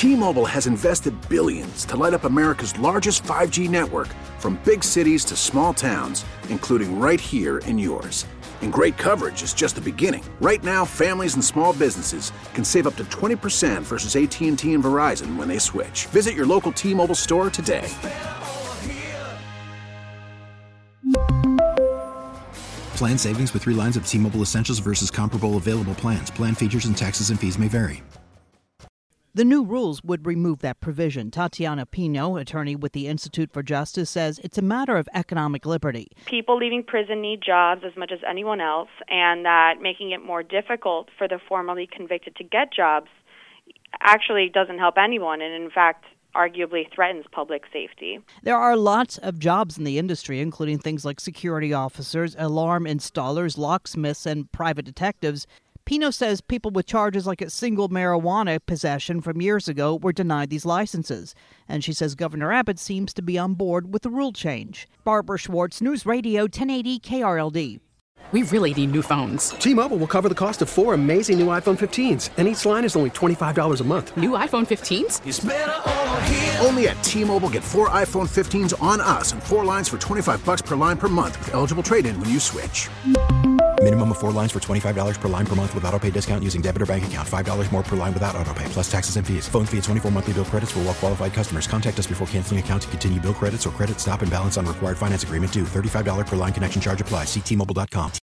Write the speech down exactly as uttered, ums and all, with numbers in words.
T-Mobile has invested billions to light up America's largest five G network, from big cities to small towns, including right here in yours. And great coverage is just the beginning. Right now, families and small businesses can save up to twenty percent versus A T and T and Verizon when they switch. Visit your local T-Mobile store today. Plan savings with three lines of T-Mobile Essentials versus comparable available plans. Plan features and taxes and fees may vary. The new rules would remove that provision. Tatiana Pino, attorney with the Institute for Justice, says it's a matter of economic liberty. People leaving prison need jobs as much as anyone else, and that making it more difficult for the formerly convicted to get jobs actually doesn't help anyone, and in fact, arguably threatens public safety. There are lots of jobs in the industry, including things like security officers, alarm installers, locksmiths, and private detectives. Pino says people with charges like a single marijuana possession from years ago were denied these licenses. And she says Governor Abbott seems to be on board with the rule change. Barbara Schwartz, News Radio ten eighty K R L D. We really need new phones. T-Mobile will cover the cost of four amazing new iPhone fifteens, and each line is only twenty-five dollars a month. New iPhone fifteens? It's better over here. Only at T-Mobile, get four iPhone fifteens on us and four lines for twenty-five dollars per line per month with eligible trade-in when you switch. Minimum of four lines for twenty-five dollars per line per month with autopay discount using debit or bank account. five dollars more per line without autopay, plus taxes and fees. Phone fee at twenty-four monthly bill credits for well-qualified customers. Contact us before canceling account to continue bill credits or credit stop and balance on required finance agreement due. thirty-five dollars per line connection charge applies. See T Mobile dot com.